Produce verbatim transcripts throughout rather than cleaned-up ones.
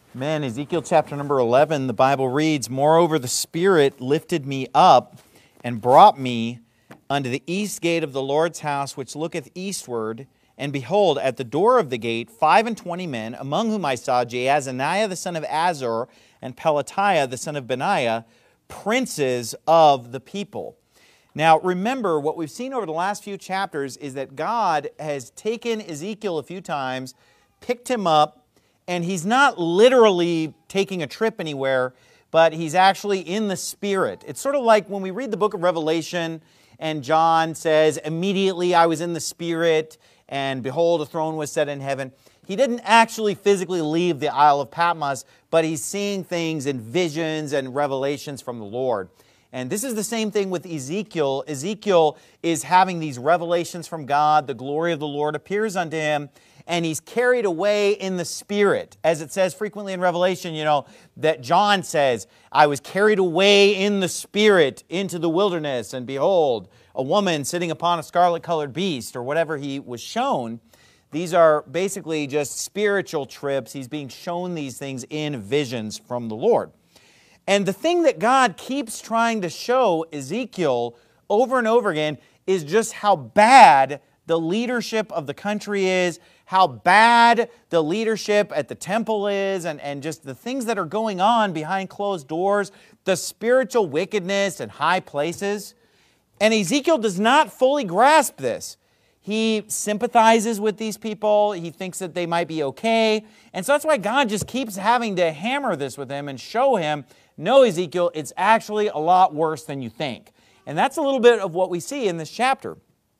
Man, Ezekiel chapter number eleven, the Bible reads, "Moreover, the Spirit lifted me up and brought me unto the east gate of the Lord's house, which looketh eastward. And behold, at the door of the gate, five and twenty men, among whom I saw Jaazaniah the son of Azor, and Pelatiah the son of Benaiah, princes of the people." Now, remember, what we've seen over the last few chapters is that God has taken Ezekiel a few times, picked him up, and he's not literally taking a trip anywhere, but he's actually in the Spirit. It's sort of like when we read the book of Revelation, and John says, "Immediately I was in the Spirit, and behold, a throne was set in heaven." He didn't actually physically leave the Isle of Patmos, but he's seeing things in visions and revelations from the Lord. And this is the same thing with Ezekiel. Ezekiel is having these revelations from God. The glory of the Lord appears unto him, and he's carried away in the Spirit. As it says frequently in Revelation, you know, that John says, "I was carried away in the Spirit into the wilderness, and behold, a woman sitting upon a scarlet-colored beast," or whatever he was shown. These are basically just spiritual trips. He's being shown these things in visions from the Lord. And the thing that God keeps trying to show Ezekiel over and over again is just how bad the leadership of the country is, how bad the leadership at the temple is, and, and just the things that are going on behind closed doors, the spiritual wickedness in high places. And Ezekiel does not fully grasp this. He sympathizes with these people. He thinks that they might be okay. And so that's why God just keeps having to hammer this with him and show him, "No, Ezekiel, it's actually a lot worse than you think." And that's a little bit of what we see in this chapter.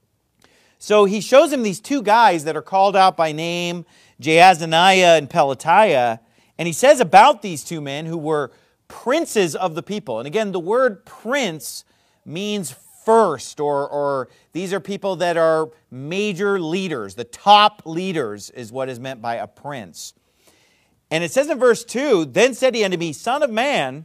So he shows him these two guys that are called out by name, Jaazaniah and Pelatiah. And he says about these two men who were princes of the people. And again, the word prince means first, or, or these are people that are major leaders. The top leaders is what is meant by a prince. And it says in verse two, "Then said he unto me, Son of man,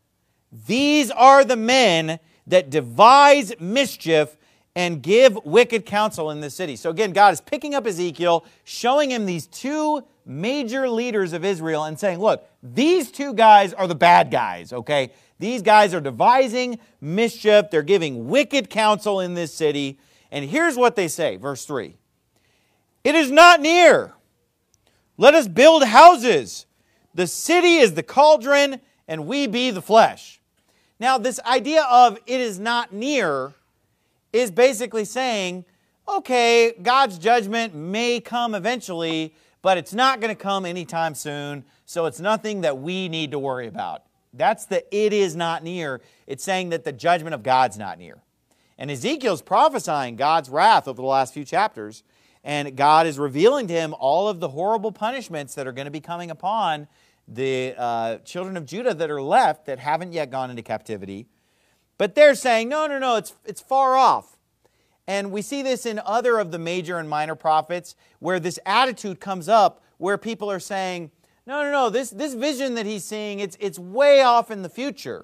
these are the men that devise mischief and give wicked counsel in this city." So again, God is picking up Ezekiel, showing him these two major leaders of Israel and saying, look, these two guys are the bad guys, okay? These guys are devising mischief. They're giving wicked counsel in this city. And here's what they say, verse three. "It is not near. Let us build houses. The city is the cauldron, and we be the flesh." Now, this idea of "it is not near" is basically saying, okay, God's judgment may come eventually, but it's not going to come anytime soon, so it's nothing that we need to worry about. That's the "it is not near." It's saying that the judgment of God's not near. And Ezekiel's prophesying God's wrath over the last few chapters, and God is revealing to him all of the horrible punishments that are going to be coming upon the uh, children of Judah that are left that haven't yet gone into captivity. But they're saying, no, no, no, it's, it's far off. And we see this in other of the major and minor prophets where this attitude comes up where people are saying, no, no, no, this, this vision that he's seeing, it's, it's way off in the future.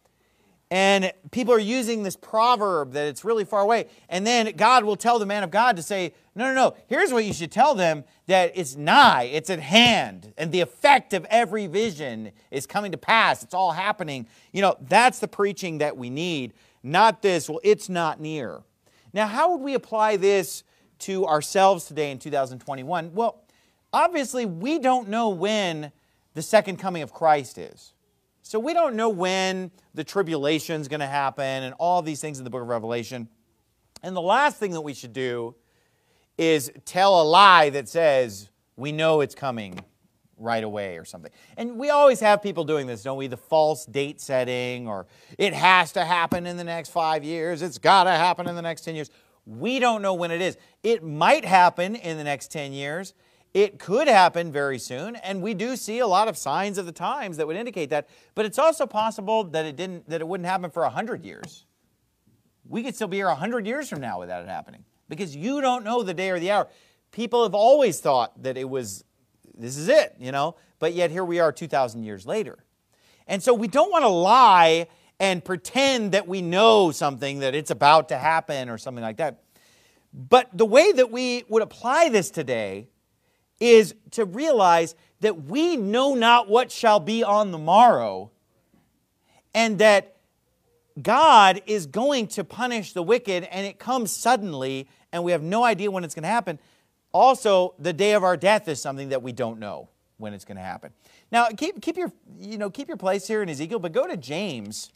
And people are using this proverb that it's really far away. And then God will tell the man of God to say, no, no, no, here's what you should tell them, that it's nigh, it's at hand, and the effect of every vision is coming to pass. It's all happening. You know, that's the preaching that we need, not this, well, it's not near. Now, how would we apply this to ourselves today in two thousand twenty-one? Well, obviously, we don't know when the second coming of Christ is. So we don't know when the tribulation is going to happen and all these things in the book of Revelation. And the last thing that we should do is tell a lie that says we know it's coming right away or something. And we always have people doing this, don't we? The false date setting, or it has to happen in the next five years. It's got to happen in the next ten years. We don't know when it is. It might happen in the next ten years. It could happen very soon, and we do see a lot of signs of the times that would indicate that. But it's also possible that it didn't, that it wouldn't happen for a hundred years. We could still be here a hundred years from now without it happening, because you don't know the day or the hour. People have always thought that it was, this is it, you know. But yet here we are, two thousand years later, and so we don't want to lie and pretend that we know something, that it's about to happen or something like that. But the way that we would apply this today is to realize that we know not what shall be on the morrow, and that God is going to punish the wicked, and it comes suddenly, and we have no idea when it's going to happen. Also, the day of our death is something that we don't know when it's going to happen. Now, keep, keep, your, you know, keep your place here in Ezekiel, but go to James.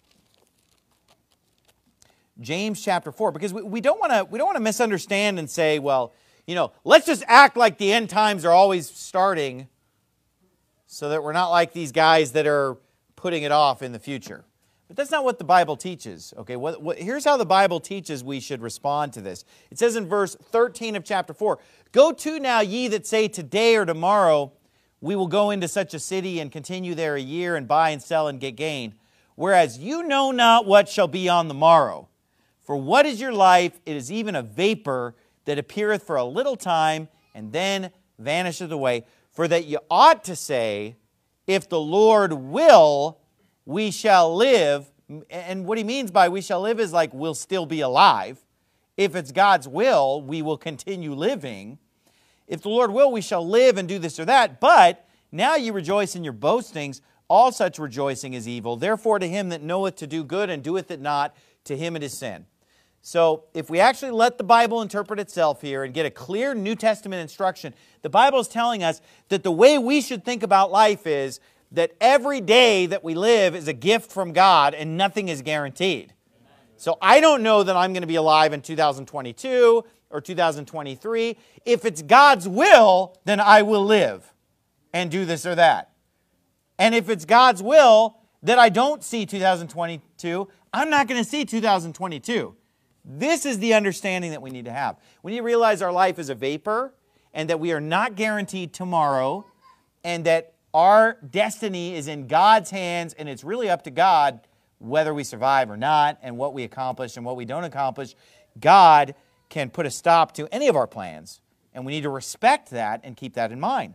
James chapter four, because we, we don't want to we don't want to misunderstand and say, well, you know, let's just act like the end times are always starting so that we're not like these guys that are putting it off in the future. But that's not what the Bible teaches. Okay, what, what, here's how the Bible teaches we should respond to this. It says in verse thirteen of chapter four, "Go to now, ye that say today or tomorrow, we will go into such a city and continue there a year and buy and sell and get gain. Whereas you know not what shall be on the morrow. For what is your life? It is even a vapor that appeareth for a little time and then vanisheth away. For that you ought to say, if the Lord will, we shall live." And what he means by we shall live is like we'll still be alive. If it's God's will, we will continue living. If the Lord will, we shall live and do this or that. But now you rejoice in your boastings. All such rejoicing is evil. Therefore to him that knoweth to do good and doeth it not, to him it is sin. So if we actually let the Bible interpret itself here and get a clear New Testament instruction, the Bible is telling us that the way we should think about life is that every day that we live is a gift from God and nothing is guaranteed. So I don't know that I'm going to be alive in two thousand twenty-two or two thousand twenty-three. If it's God's will, then I will live and do this or that. And if it's God's will that I don't see two thousand twenty-two, I'm not going to see two thousand twenty-two. This is the understanding that we need to have. We need to realize our life is a vapor and that we are not guaranteed tomorrow and that our destiny is in God's hands and it's really up to God whether we survive or not and what we accomplish and what we don't accomplish. God can put a stop to any of our plans, and we need to respect that and keep that in mind.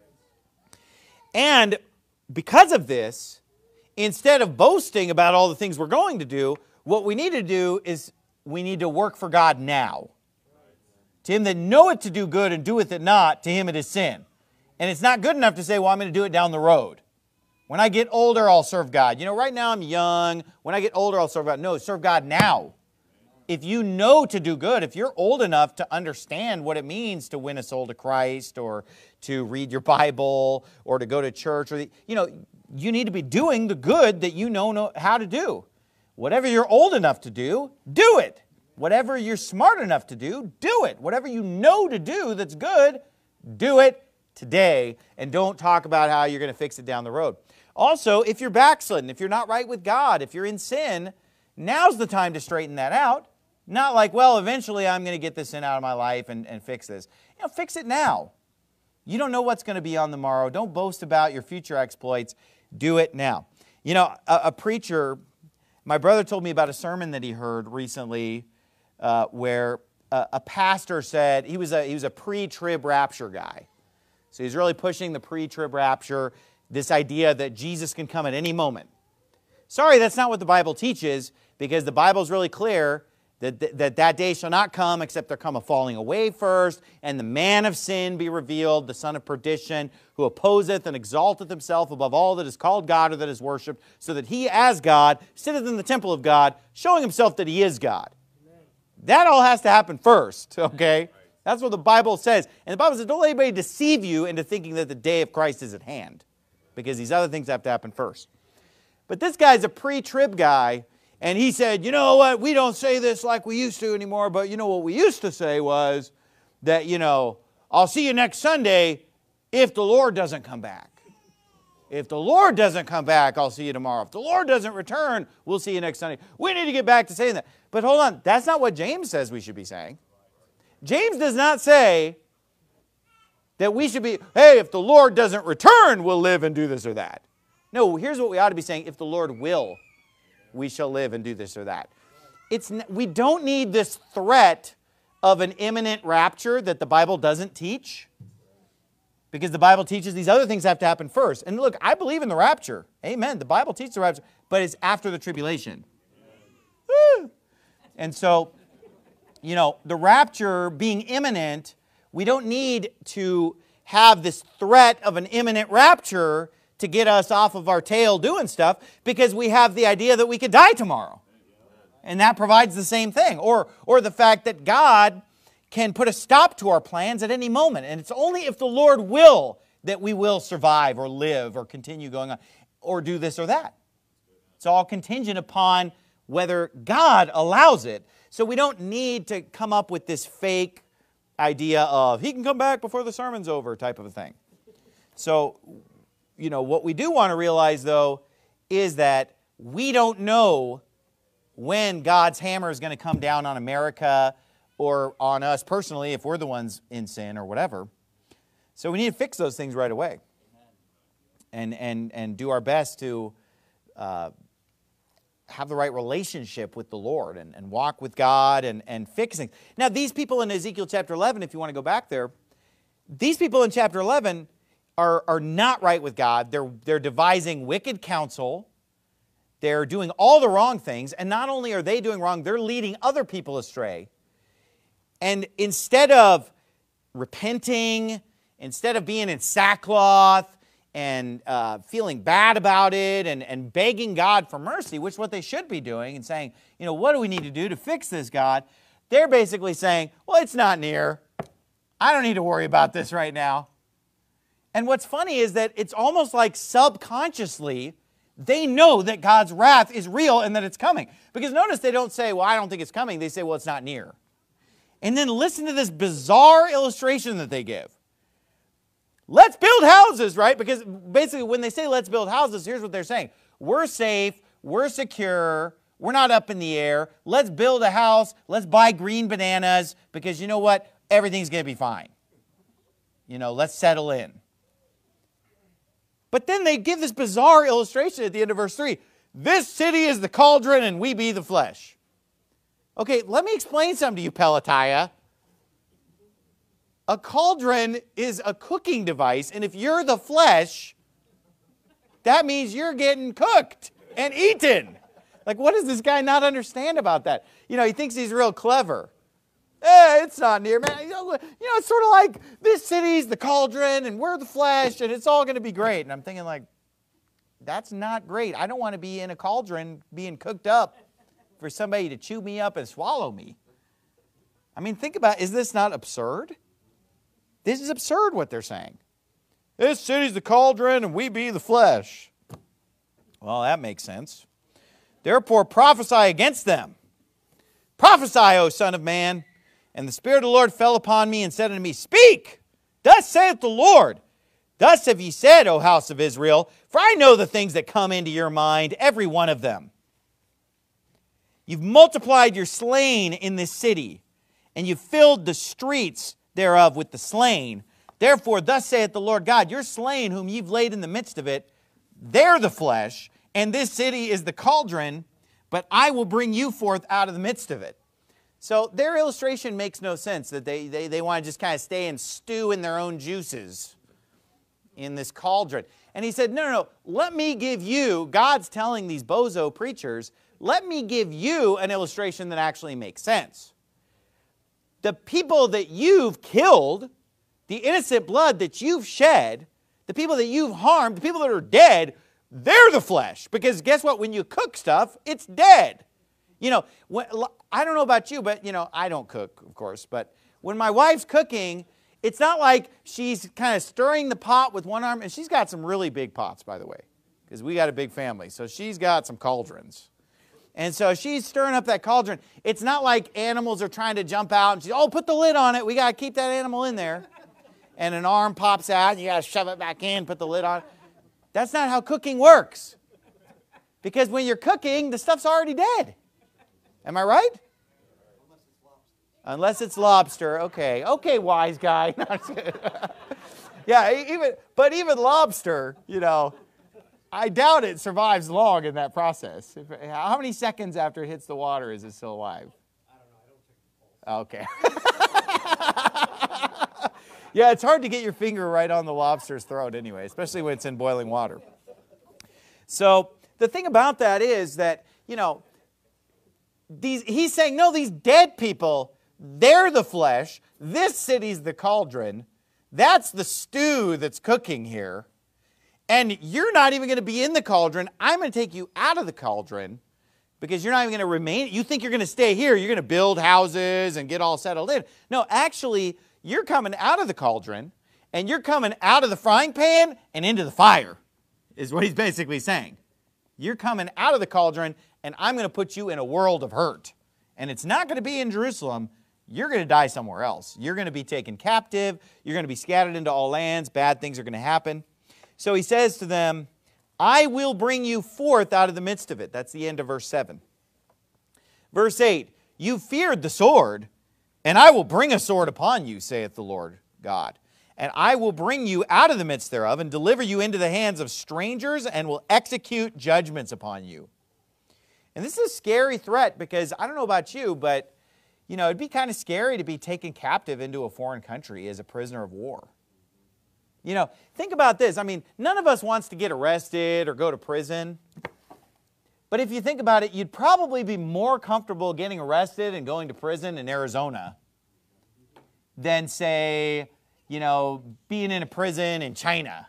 And because of this, instead of boasting about all the things we're going to do, what we need to do is we need to work for God now. To him that knoweth to do good and doeth it not, to him it is sin. And it's not good enough to say, well, I'm going to do it down the road. When I get older, I'll serve God. You know, right now I'm young. When I get older, I'll serve God. No, serve God now. If you know to do good, if you're old enough to understand what it means to win a soul to Christ or to read your Bible or to go to church, or the, you know, you need to be doing the good that you know, know how to do. Whatever you're old enough to do, do it. Whatever you're smart enough to do, do it. Whatever you know to do that's good, do it today. And don't talk about how you're going to fix it down the road. Also, if you're backslidden, if you're not right with God, if you're in sin, now's the time to straighten that out. Not like, well, eventually I'm going to get this sin out of my life and, and fix this. You know, fix it now. You don't know what's going to be on the morrow. Don't boast about your future exploits. Do it now. You know, a, a preacher, my brother told me about a sermon that he heard recently uh, where a, a pastor said, he was a, he was a pre-trib rapture guy. So he's really pushing the pre-trib rapture, this idea that Jesus can come at any moment. Sorry, that's not what the Bible teaches, because the Bible is really clear that, that that that day shall not come except there come a falling away first, and the man of sin be revealed, the son of perdition, who opposeth and exalteth himself above all that is called God or that is worshipped, so that he as God sitteth in the temple of God, showing himself that he is God. Amen. That all has to happen first, okay? That's what the Bible says. And the Bible says, don't let anybody deceive you into thinking that the day of Christ is at hand, because these other things have to happen first. But this guy's a pre-trib guy, and he said, you know what, we don't say this like we used to anymore, but you know what we used to say was that, you know, I'll see you next Sunday if the Lord doesn't come back. If the Lord doesn't come back, I'll see you tomorrow. If the Lord doesn't return, we'll see you next Sunday. We need to get back to saying that. But hold on, that's not what James says we should be saying. James does not say that we should be, hey, if the Lord doesn't return, we'll live and do this or that. No, here's what we ought to be saying. If the Lord will, we shall live and do this or that. It's, we don't need this threat of an imminent rapture that the Bible doesn't teach, because the Bible teaches these other things have to happen first. And look, I believe in the rapture. Amen. The Bible teaches the rapture, but it's after the tribulation. Woo! And so, you know, the rapture being imminent, we don't need to have this threat of an imminent rapture to get us off of our tail doing stuff, because we have the idea that we could die tomorrow. And that provides the same thing. Or, or the fact that God can put a stop to our plans at any moment. And it's only if the Lord will that we will survive or live or continue going on or do this or that. It's all contingent upon whether God allows it. So we don't need to come up with this fake idea of he can come back before the sermon's over type of a thing. So, you know, what we do want to realize, though, is that we don't know when God's hammer is going to come down on America or on us personally if we're the ones in sin or whatever. So we need to fix those things right away and, and, and do our best to uh, have the right relationship with the Lord and, and walk with God and, and fix things. Now, these people in Ezekiel chapter eleven, if you want to go back there, these people in chapter eleven are, are not right with God. They're, they're devising wicked counsel. They're doing all the wrong things. And not only are they doing wrong, they're leading other people astray. And instead of repenting, instead of being in sackcloth and uh, feeling bad about it and, and begging God for mercy, which is what they should be doing, and saying, you know, what do we need to do to fix this, God? They're basically saying, well, it's not near. I don't need to worry about this right now. And what's funny is that it's almost like subconsciously they know that God's wrath is real and that it's coming. Because notice they don't say, well, I don't think it's coming. They say, well, it's not near. And then listen to this bizarre illustration that they give. Let's build houses, right? Because basically when they say let's build houses, here's what they're saying. We're safe, we're secure, we're not up in the air. Let's build a house, let's buy green bananas, because you know what? Everything's going to be fine. You know, let's settle in. But then they give this bizarre illustration at the end of verse three. This city is the cauldron and we be the flesh. Okay, let me explain something to you, Pelatiah. A cauldron is a cooking device, and if you're the flesh, that means you're getting cooked and eaten. Like, what does this guy not understand about that? You know, he thinks he's real clever. Eh, it's not near, man. You know, it's sort of like this city's the cauldron, and we're the flesh, and it's all going to be great. And I'm thinking, like, that's not great. I don't want to be in a cauldron being cooked up for somebody to chew me up and swallow me. I mean, think about, is this not absurd? This is absurd what they're saying. This city's the cauldron and we be the flesh. Well, that makes sense. Therefore prophesy against them. Prophesy, O Son of Man. And the Spirit of the Lord fell upon me and said unto me, Speak! Thus saith the Lord. Thus have ye said, O house of Israel, for I know the things that come into your mind, every one of them. You've multiplied your slain in this city, and you've filled the streets thereof with the slain. Therefore, thus saith the Lord God, your slain whom you've laid in the midst of it, they're the flesh, and this city is the cauldron, but I will bring you forth out of the midst of it. So their illustration makes no sense, that they, they, they want to just kind of stay and stew in their own juices in this cauldron. And he said, no, no, no, let me give you, God's telling these bozo preachers, let me give you an illustration that actually makes sense. The people that you've killed, the innocent blood that you've shed, the people that you've harmed, the people that are dead, they're the flesh. Because guess what? When you cook stuff, it's dead. You know, when, I don't know about you, but, you know, I don't cook, of course. But when my wife's cooking, it's not like she's kind of stirring the pot with one arm. And she's got some really big pots, by the way, because we got a big family. So she's got some cauldrons. And so she's stirring up that cauldron. It's not like animals are trying to jump out and she's, oh, put the lid on it. We got to keep that animal in there. And an arm pops out and you got to shove it back in, put the lid on. That's not how cooking works. Because when you're cooking, the stuff's already dead. Am I right? Unless it's lobster. Okay. Okay, wise guy. No, I'm just kidding. Yeah, even, but even lobster, you know, I doubt it survives long in that process. If, how many seconds after it hits the water is it still alive? I don't know. I don't check the pulse. Okay. Yeah, it's hard to get your finger right on the lobster's throat anyway, especially when it's in boiling water. So the thing about that is that, you know, these, he's saying, no, these dead people, they're the flesh. This city's the cauldron. That's the stew that's cooking here. And you're not even going to be in the cauldron. I'm going to take you out of the cauldron because you're not even going to remain. You think you're going to stay here. You're going to build houses and get all settled in. No, actually, you're coming out of the cauldron and you're coming out of the frying pan and into the fire, is what he's basically saying. You're coming out of the cauldron and I'm going to put you in a world of hurt. And it's not going to be in Jerusalem. You're going to die somewhere else. You're going to be taken captive. You're going to be scattered into all lands. Bad things are going to happen. So he says to them, I will bring you forth out of the midst of it. That's the end of verse seven. Verse eight, you feared the sword, and I will bring a sword upon you, saith the Lord God. And I will bring you out of the midst thereof, and deliver you into the hands of strangers, and will execute judgments upon you. And this is a scary threat, because I don't know about you, but you know, it'd be kind of scary to be taken captive into a foreign country as a prisoner of war. You know, think about this. I mean, none of us wants to get arrested or go to prison. But if you think about it, you'd probably be more comfortable getting arrested and going to prison in Arizona than, say, you know, being in a prison in China.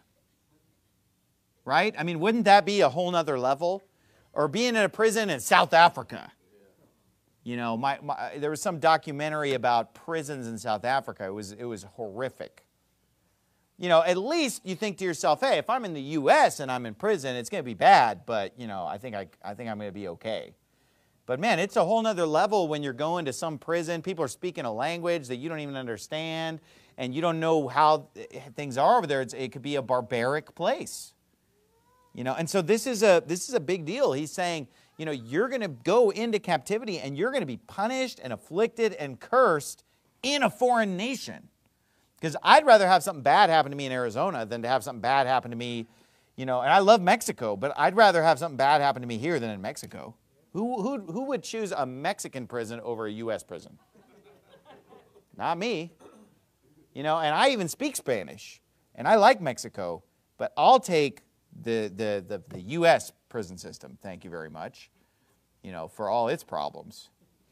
Right? I mean, wouldn't that be a whole nother level? Or being in a prison in South Africa. You know, my, my, there was some documentary about prisons in South Africa. It was, it was horrific. You know, at least you think to yourself, hey, if I'm in the U S and I'm in prison, it's going to be bad, but, you know, I think, I, I think I'm going to be okay. But, man, it's a whole nother level when you're going to some prison. People are speaking a language that you don't even understand, and you don't know how things are over there. It's, it could be a barbaric place. You know, and so this is a, this is a big deal. He's saying, you know, you're going to go into captivity, and you're going to be punished and afflicted and cursed in a foreign nation. Because I'd rather have something bad happen to me in Arizona than to have something bad happen to me, you know, and I love Mexico, but I'd rather have something bad happen to me here than in Mexico. Who, who, who would choose a Mexican prison over a U S prison? Not me. You know, and I even speak Spanish, and I like Mexico, but I'll take the, the, the, the U S prison system, thank you very much, you know, for all its problems.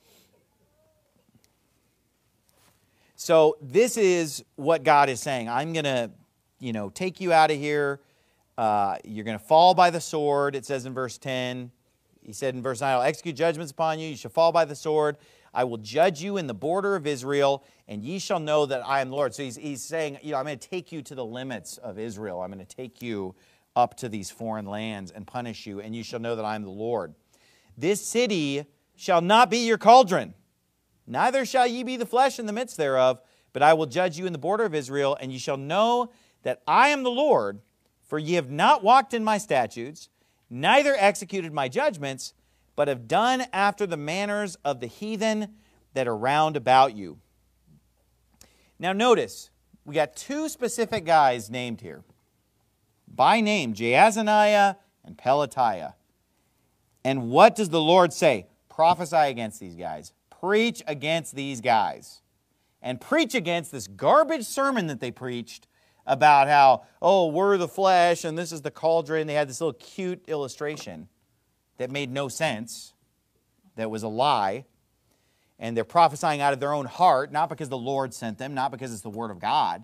So this is what God is saying. I'm going to, you know, take you out of here. Uh, you're going to fall by the sword, it says in verse ten. He said in verse nine, I'll execute judgments upon you. You shall fall by the sword. I will judge you in the border of Israel, and ye shall know that I am the Lord. So he's, he's saying, you know, I'm going to take you to the limits of Israel. I'm going to take you up to these foreign lands and punish you, and you shall know that I am the Lord. This city shall not be your cauldron. Neither shall ye be the flesh in the midst thereof, but I will judge you in the border of Israel, and ye shall know that I am the Lord, for ye have not walked in my statutes, neither executed my judgments, but have done after the manners of the heathen that are round about you. Now notice, we got two specific guys named here. By name, Jaazaniah and Pelatiah. And what does the Lord say? Prophesy against these guys. Preach against these guys. And preach against this garbage sermon that they preached about how, oh, we're the flesh and this is the cauldron. They had this little cute illustration that made no sense, that was a lie. And they're prophesying out of their own heart, not because the Lord sent them, not because it's the Word of God.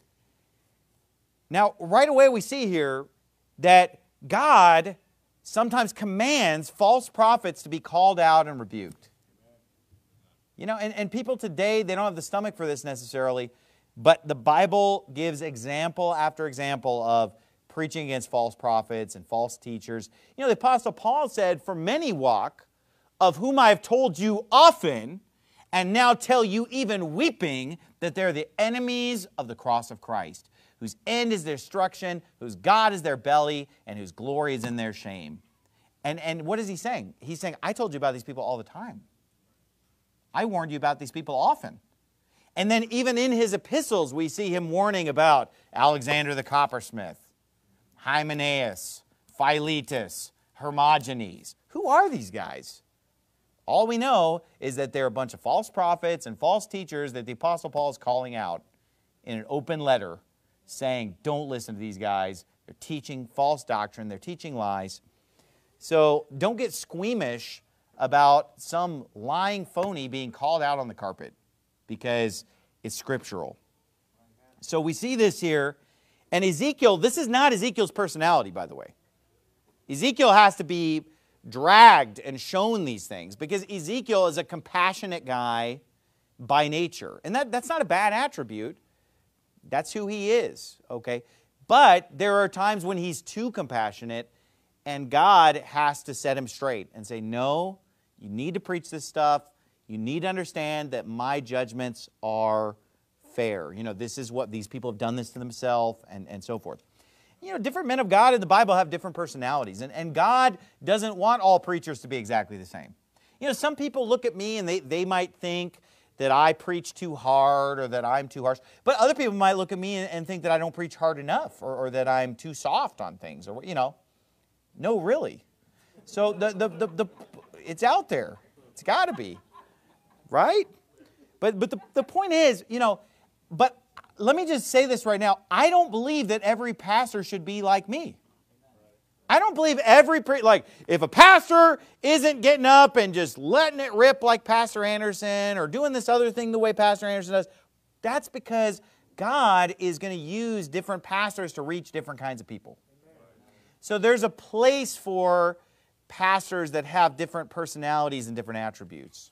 Now, right away we see here that God sometimes commands false prophets to be called out and rebuked. You know, and, and people today, they don't have the stomach for this necessarily, but the Bible gives example after example of preaching against false prophets and false teachers. You know, the Apostle Paul said, for many walk, of whom I have told you often, and now tell you even weeping, that they're the enemies of the cross of Christ, whose end is their destruction, whose God is their belly, and whose glory is in their shame. And, and what is he saying? He's saying, I told you about these people all the time. I warned you about these people often. And then even in his epistles, we see him warning about Alexander the coppersmith, Hymenaeus, Philetus, Hermogenes. Who are these guys? All we know is that they're a bunch of false prophets and false teachers that the Apostle Paul is calling out in an open letter, saying, don't listen to these guys. They're teaching false doctrine. They're teaching lies. So don't get squeamish about some lying phony being called out on the carpet, because it's scriptural. So we see this here. And Ezekiel, this is not Ezekiel's personality, by the way. Ezekiel has to be dragged and shown these things because Ezekiel is a compassionate guy by nature. And that, that's not a bad attribute. That's who he is, okay? But there are times when he's too compassionate and God has to set him straight and say, no, you need to preach this stuff. You need to understand that my judgments are fair. You know, this is what these people have done this to themselves and, and so forth. You know, different men of God in the Bible have different personalities. And, and God doesn't want all preachers to be exactly the same. You know, some people look at me and they, they might think that I preach too hard or that I'm too harsh. But other people might look at me and, and think that I don't preach hard enough or, or that I'm too soft on things. Or, you know, no, really. So the, the, the, the it's out there. It's got to be. Right? But, but the, the point is, you know, but let me just say this right now. I don't believe that every pastor should be like me. I don't believe every, pre- like, if a pastor isn't getting up and just letting it rip like Pastor Anderson or doing this other thing the way Pastor Anderson does, that's because God is going to use different pastors to reach different kinds of people. So there's a place for pastors that have different personalities and different attributes.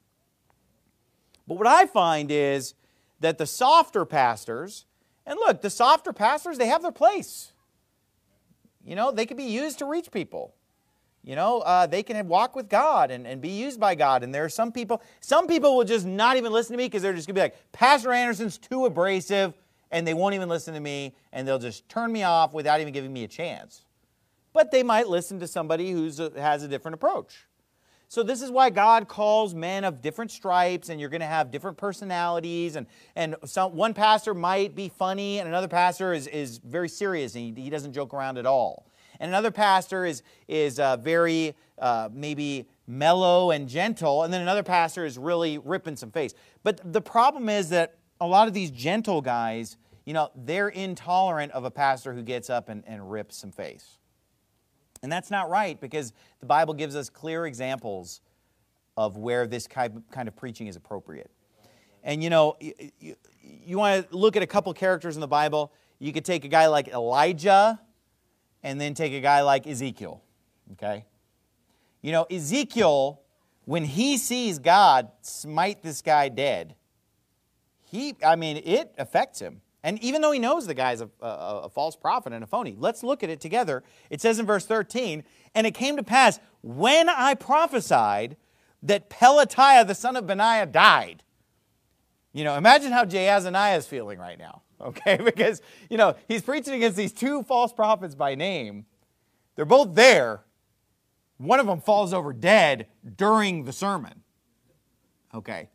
But what I find is that the softer pastors, and look, the softer pastors, they have their place. You know, they can be used to reach people. You know, uh, they can walk with God and, and be used by God. And there are some people, some people will just not even listen to me because they're just going to be like, Pastor Anderson's too abrasive, and they won't even listen to me, and they'll just turn me off without even giving me a chance. But they might listen to somebody who has a different approach. So this is why God calls men of different stripes, and you're going to have different personalities. And, and some, one pastor might be funny, and another pastor is, is very serious, and he, he doesn't joke around at all. And another pastor is, is uh, very uh, maybe mellow and gentle, and then another pastor is really ripping some face. But the problem is that a lot of these gentle guys, you know, they're intolerant of a pastor who gets up and, and rips some face. And that's not right because the Bible gives us clear examples of where this kind of preaching is appropriate. And you know, you, you, you want to look at a couple characters in the Bible. You could take a guy like Elijah and then take a guy like Ezekiel. Okay? You know, Ezekiel, when he sees God smite this guy dead, he, I mean, it affects him. And even though he knows the guy's a, a, a false prophet and a phony, let's look at it together. It says in verse thirteen, and it came to pass, when I prophesied, that Pelatiah the son of Benaiah died. You know, imagine how Jaazaniah is feeling right now, okay? Because, you know, he's preaching against these two false prophets by name. They're both there. One of them falls over dead during the sermon. Okay.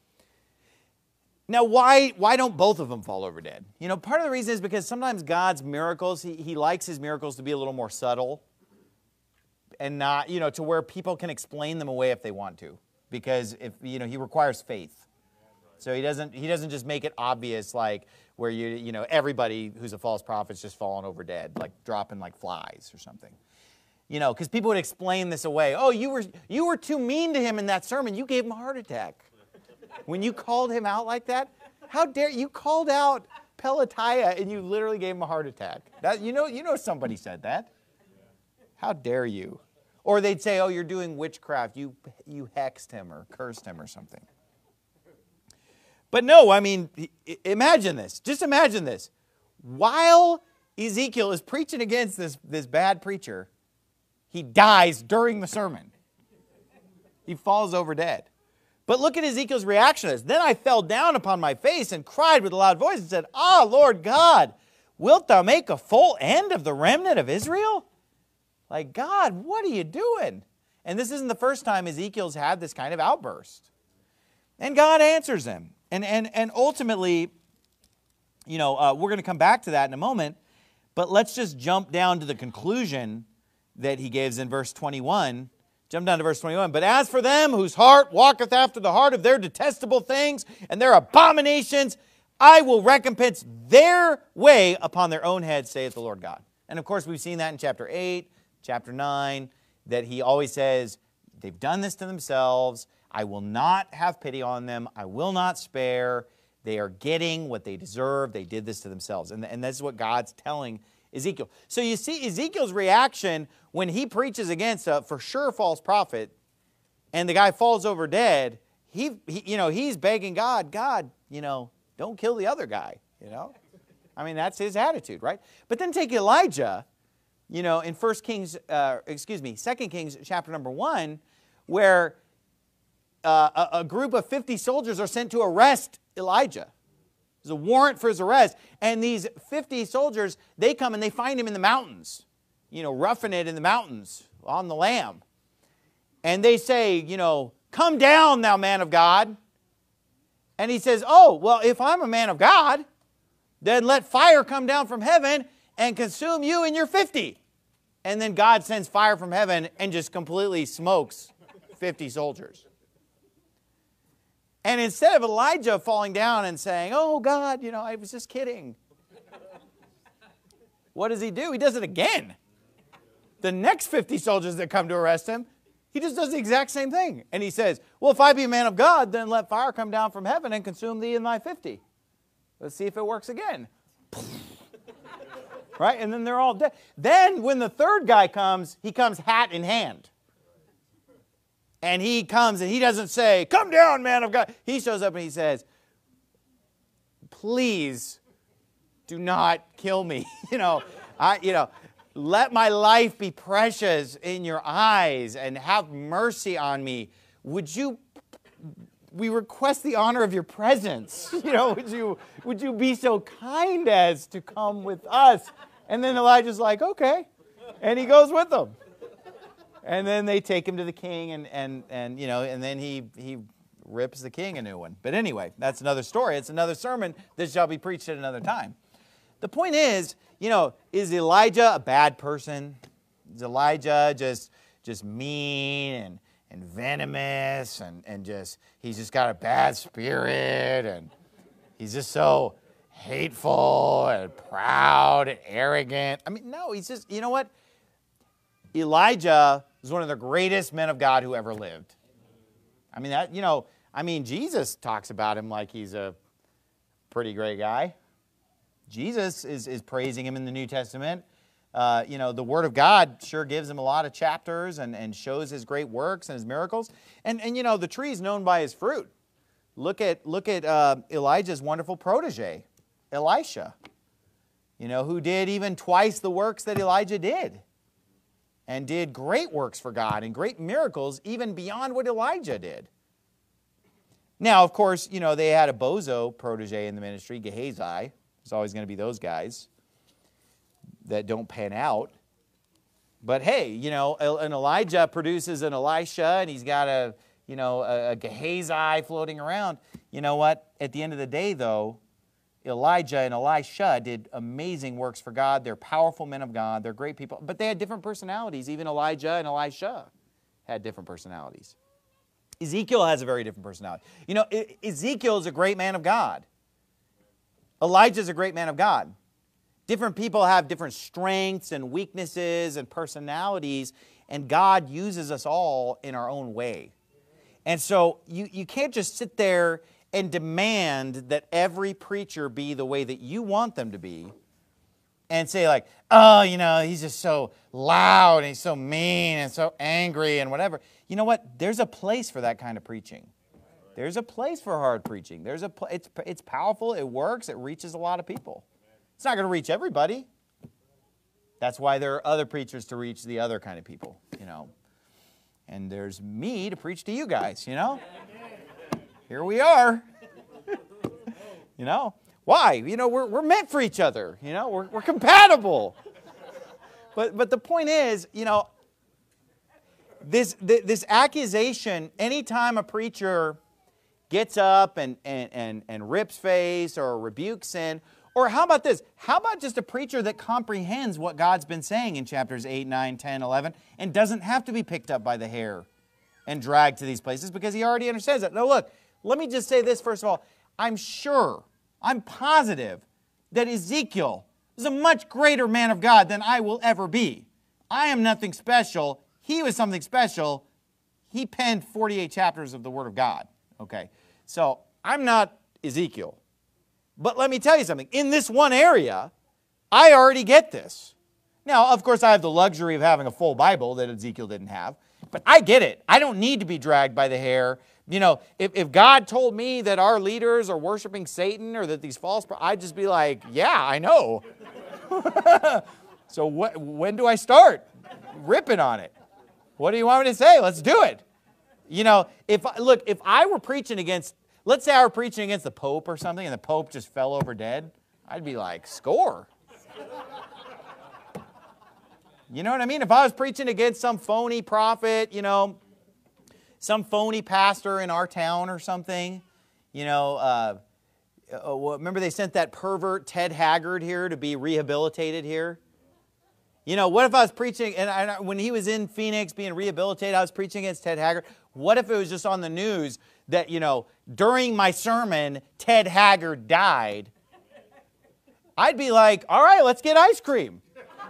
Now, why, why don't both of them fall over dead? You know, part of the reason is because sometimes God's miracles, he, he likes his miracles to be a little more subtle and not, you know, to where people can explain them away if they want to. Because, if you know, he requires faith. So he doesn't, he doesn't just make it obvious like where, you, you know, everybody who's a false prophet is just falling over dead, like dropping like flies or something. You know, because people would explain this away. Oh, you were, you were too mean to him in that sermon. You gave him a heart attack. When you called him out like that, how dare you called out Pelatiah and you literally gave him a heart attack. That, you know, you know somebody said that. How dare you? Or they'd say, oh, you're doing witchcraft. You, you hexed him or cursed him or something. But no, I mean, imagine this. Just imagine this. While Ezekiel is preaching against this, this bad preacher, he dies during the sermon. He falls over dead. But look at Ezekiel's reaction to this. Then I fell down upon my face and cried with a loud voice and said, Ah, Lord God, wilt thou make a full end of the remnant of Israel? Like, God, what are you doing? And this isn't the first time Ezekiel's had this kind of outburst. And God answers him. And, and, and ultimately, you know, uh, we're going to come back to that in a moment. But let's just jump down to the conclusion that he gives in verse twenty-one. Jump down to verse twenty-one. But as for them whose heart walketh after the heart of their detestable things and their abominations, I will recompense their way upon their own heads, saith the Lord God. And of course, we've seen that in chapter eight, chapter nine, that he always says, they've done this to themselves. I will not have pity on them. I will not spare. They are getting what they deserve. They did this to themselves. And, and that's what God's telling Ezekiel. So you see Ezekiel's reaction when he preaches against a for sure false prophet and the guy falls over dead. He, he you know, he's begging God, God, you know, don't kill the other guy, you know. I mean, that's his attitude, right? But then take Elijah, you know, in First Kings, uh, excuse me, Second Kings chapter number one, where uh, a, a group of fifty soldiers are sent to arrest Elijah. There's a warrant for his arrest. And these fifty soldiers, they come and they find him in the mountains, you know, roughing it in the mountains on the lamb. And they say, you know, come down, thou man of God. And he says, oh, well, if I'm a man of God, then let fire come down from heaven and consume you and your fifty. And then God sends fire from heaven and just completely smokes fifty soldiers. And instead of Elijah falling down and saying, oh, God, you know, I was just kidding. What does he do? He does it again. The next fifty soldiers that come to arrest him, he just does the exact same thing. And he says, well, if I be a man of God, then let fire come down from heaven and consume thee and thy fifty. Let's see if it works again. Right? And then they're all dead. Then when the third guy comes, he comes hat in hand. And he comes and he doesn't say, come down, man of God. He shows up and he says, please do not kill me. you know, I, you know, let my life be precious in your eyes and have mercy on me. Would you, we request the honor of your presence. You know, would you, would you be so kind as to come with us? And then Elijah's like, okay. And he goes with them. And then they take him to the king, and, and, and you know, and then he, he rips the king a new one. But anyway, that's another story. It's another sermon that shall be preached at another time. The point is, you know, is Elijah a bad person? Is Elijah just, just mean and, and venomous and, and just, he's just got a bad spirit and he's just so hateful and proud and arrogant? I mean, no, he's just, you know what? Elijah was one of the greatest men of God who ever lived. I mean, that, you know, I mean, Jesus talks about him like he's a pretty great guy. Jesus is, is praising him in the New Testament. Uh, you know, the Word of God sure gives him a lot of chapters and, and shows his great works and his miracles. And, and you know, the tree is known by his fruit. Look at, look at uh, Elijah's wonderful protege, Elisha, you know, who did even twice the works that Elijah did. And did great works for God and great miracles even beyond what Elijah did. Now, of course, you know, they had a bozo protege in the ministry, Gehazi. It's always going to be those guys that don't pan out. But hey, you know, an Elijah produces an Elisha, and he's got a, you know, a, a Gehazi floating around. You know what? At the end of the day, though, Elijah and Elisha did amazing works for God. They're powerful men of God. They're great people. But they had different personalities. Even Elijah and Elisha had different personalities. Ezekiel has a very different personality. You know, Ezekiel is a great man of God. Elijah is a great man of God. Different people have different strengths and weaknesses and personalities, and God uses us all in our own way. And so you, you can't just sit there and demand that every preacher be the way that you want them to be and say like, oh, you know, he's just so loud and he's so mean and so angry and whatever. You know what? There's a place for that kind of preaching. There's a place for hard preaching. There's a pl- it's, it's powerful. It works. It reaches a lot of people. It's not going to reach everybody. That's why there are other preachers to reach the other kind of people, you know. And there's me to preach to you guys, you know. Here we are. You know, why? You know, we're, we're meant for each other. You know, we're, we're compatible. But, but the point is, you know, this, this accusation, anytime a preacher gets up and, and, and, and rips face or rebukes sin, or how about this? How about just a preacher that comprehends what God's been saying in chapters eight, nine, ten, eleven, and doesn't have to be picked up by the hair and dragged to these places because he already understands it? No, look. Let me just say this first of all. I'm sure, I'm positive that Ezekiel is a much greater man of God than I will ever be. I am nothing special. He was something special. He penned forty-eight chapters of the Word of God. Okay, so I'm not Ezekiel. But let me tell you something. In this one area, I already get this. Now, of course, I have the luxury of having a full Bible that Ezekiel didn't have. But I get it. I don't need to be dragged by the hair. You know, if, if God told me that our leaders are worshiping Satan or that these false, I'd just be like, yeah, I know. So wh- when do I start ripping on it? What do you want me to say? Let's do it. You know, if look, if I were preaching against, let's say I were preaching against the Pope or something and the Pope just fell over dead, I'd be like, score. You know what I mean? If I was preaching against some phony prophet, you know, some phony pastor in our town or something, you know, uh, remember they sent that pervert Ted Haggard here to be rehabilitated here? You know, what if I was preaching, and I, when he was in Phoenix being rehabilitated, I was preaching against Ted Haggard. What if it was just on the news that, you know, during my sermon, Ted Haggard died? I'd be like, all right, let's get ice cream.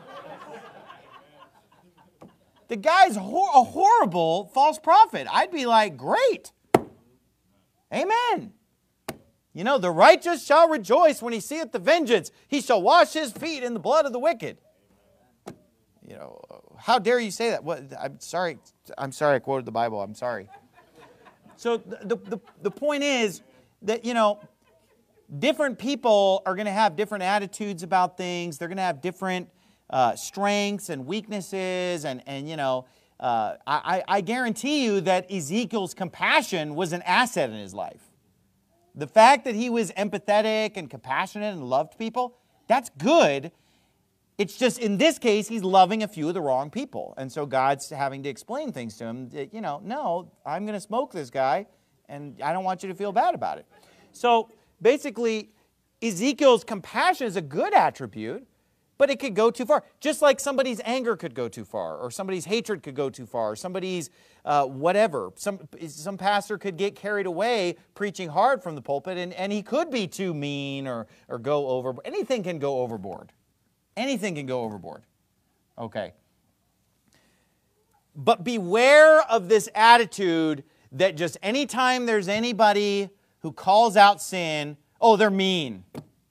The guy's hor- a horrible false prophet. I'd be like, great. Amen. You know, the righteous shall rejoice when he seeth the vengeance. He shall wash his feet in the blood of the wicked. You know, how dare you say that? What, I'm sorry. I'm sorry I quoted the Bible. I'm sorry. So the, the, the point is that, you know, different people are going to have different attitudes about things. They're going to have different uh, strengths and weaknesses. And, and you know, uh, I, I guarantee you that Ezekiel's compassion was an asset in his life. The fact that he was empathetic and compassionate and loved people, that's good. It's just, in this case, he's loving a few of the wrong people. And so God's having to explain things to him that, you know, no, I'm going to smoke this guy, and I don't want you to feel bad about it. So basically, Ezekiel's compassion is a good attribute, but it could go too far. Just like somebody's anger could go too far, or somebody's hatred could go too far, or somebody's uh, whatever. Some, some pastor could get carried away preaching hard from the pulpit, and, and he could be too mean or, or go overboard. Anything can go overboard. Anything can go overboard. Okay. But beware of this attitude that just anytime there's anybody who calls out sin, oh, they're mean.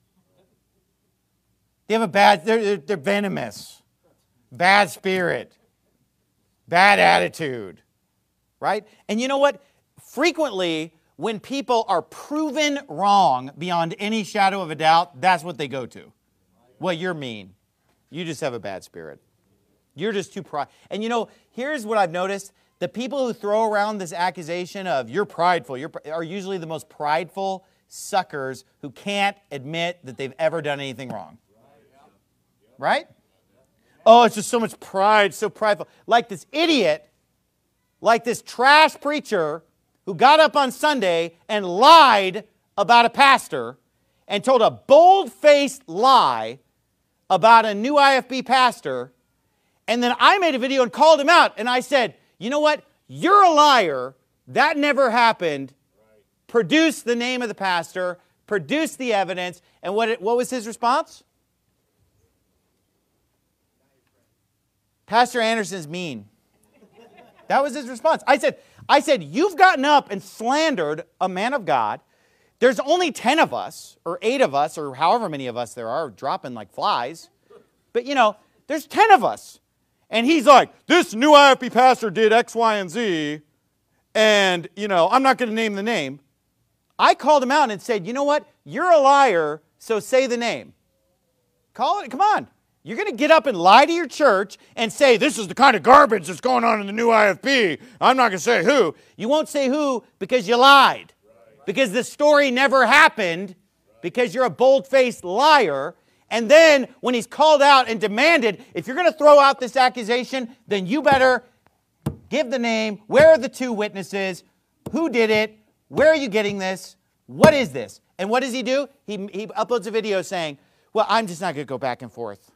They have a bad, they're, they're, they're venomous. Bad spirit. Bad attitude. Right? And you know what? Frequently, when people are proven wrong beyond any shadow of a doubt, that's what they go to. Well, you're mean. You just have a bad spirit. You're just too pride. And you know, here's what I've noticed. The people who throw around this accusation of you're prideful you're, are usually the most prideful suckers who can't admit that they've ever done anything wrong. Right? Oh, it's just so much pride, so prideful. Like this idiot, like this trash preacher who got up on Sunday and lied about a pastor and told a bold-faced lie about a new I F B pastor, and then I made a video and called him out, and I said, you know what? You're a liar. That never happened. Produce the name of the pastor. Produce the evidence. And what, what was his response? Pastor Anderson's mean. That was his response. I said, I said, you've gotten up and slandered a man of God. There's only ten of us, or eight of us, or however many of us there are, dropping like flies. But, you know, there's ten of us. And he's like, this new I F B pastor did X, Y, and Z, and, you know, I'm not going to name the name. I called him out and said, you know what? You're a liar, so say the name. Call it, come on. You're going to get up and lie to your church and say, this is the kind of garbage that's going on in the new I F B. I'm not going to say who. You won't say who because you lied. Because the story never happened, because you're a bold-faced liar. And then when he's called out and demanded, if you're going to throw out this accusation, then you better give the name. Where are the two witnesses? Who did it? Where are you getting this? What is this? And what does he do? He, he uploads a video saying, well, I'm just not going to go back and forth.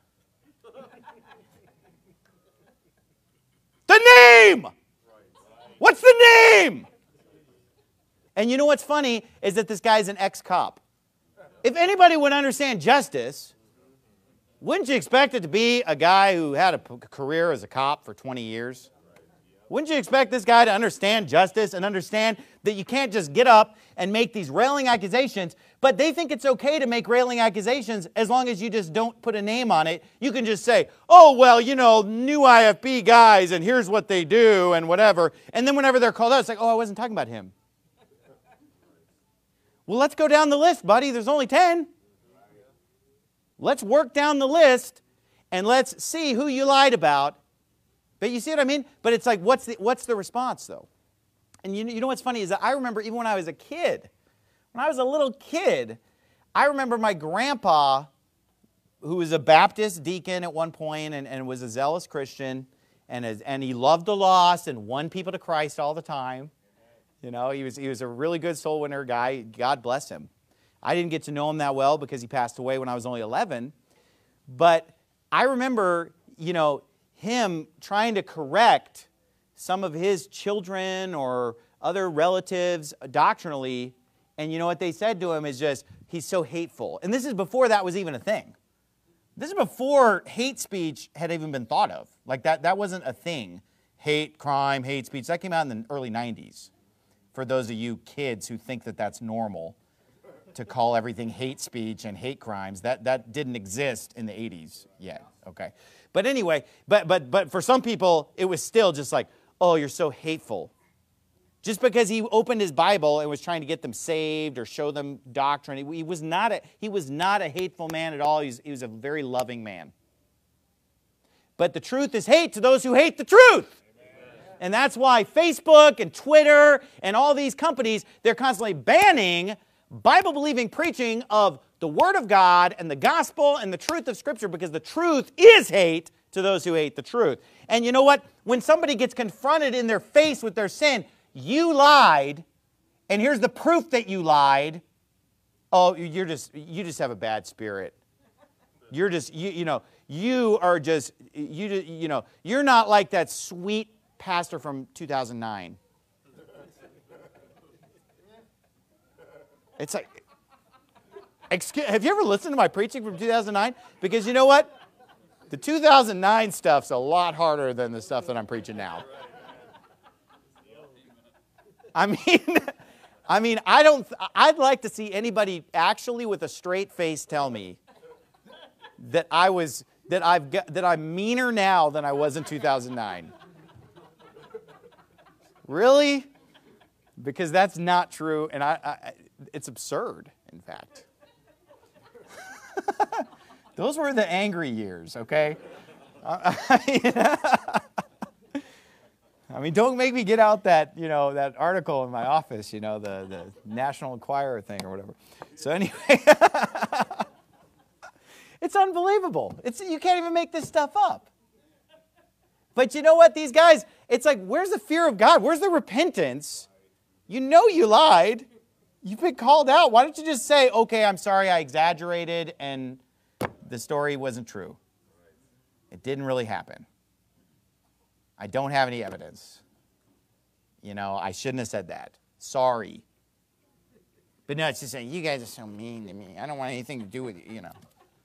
The name! What's the name? And you know what's funny is that this guy's an ex-cop. If anybody would understand justice, wouldn't you expect it to be a guy who had a career as a cop for twenty years? Wouldn't you expect this guy to understand justice and understand that you can't just get up and make these railing accusations, but they think it's okay to make railing accusations as long as you just don't put a name on it. You can just say, oh, well, you know, new I F B guys, and here's what they do, and whatever. And then whenever they're called out, it's like, oh, I wasn't talking about him. Well, let's go down the list, buddy. There's only ten. Let's work down the list, and let's see who you lied about. But you see what I mean? But it's like, what's the, what's the response, though? And you, you know what's funny is that I remember even when I was a kid, when I was a little kid, I remember my grandpa, who was a Baptist deacon at one point and, and was a zealous Christian, and, as, and he loved the lost and won people to Christ all the time. You know, he was, he was a really good soul winner guy. God bless him. I didn't get to know him that well because he passed away when I was only eleven. But I remember, you know, him trying to correct some of his children or other relatives doctrinally, and you know what they said to him is just, he's so hateful. And this is before that was even a thing. This is before hate speech had even been thought of. Like that, that wasn't a thing. Hate, crime, hate speech. That came out in the early nineties. For those of you kids who think that that's normal to call everything hate speech and hate crimes, that, that didn't exist in the eighties yet, okay? But anyway, but, but, but for some people, it was still just like, oh, you're so hateful. Just because he opened his Bible and was trying to get them saved or show them doctrine, he, he, was, not a, he was not a hateful man at all. He was, he was a very loving man. But the truth is hate to those who hate the truth. And that's why Facebook and Twitter and all these companies, they're constantly banning Bible-believing preaching of the Word of God and the gospel and the truth of Scripture, because the truth is hate to those who hate the truth. And you know what? When somebody gets confronted in their face with their sin, you lied, and here's the proof that you lied. Oh, you're just, you just have a bad spirit. You're just, you, you know, you are just, you, you know, you're not like that sweet pastor from two thousand nine. It's like, excuse, have you ever listened to my preaching from two thousand nine? Because you know what? The two thousand nine stuff's a lot harder than the stuff that I'm preaching now. I mean, I mean, I don't, I'd like to see anybody actually with a straight face tell me that I was, that I've got, that I'm meaner now than I was in two thousand nine. Really? Because that's not true, and I, I it's absurd, in fact. Those were the angry years, okay? Uh, I mean, don't make me get out that, you know, that article in my office, you know, the, the National Enquirer thing or whatever. So anyway, it's unbelievable. It's, you can't even make this stuff up. But you know what? These guys, it's like, where's the fear of God? Where's the repentance? You know you lied. You've been called out. Why don't you just say, okay, I'm sorry, I exaggerated, and the story wasn't true. It didn't really happen. I don't have any evidence. You know, I shouldn't have said that. Sorry. But no, it's just saying, you guys are so mean to me. I don't want anything to do with you, you know.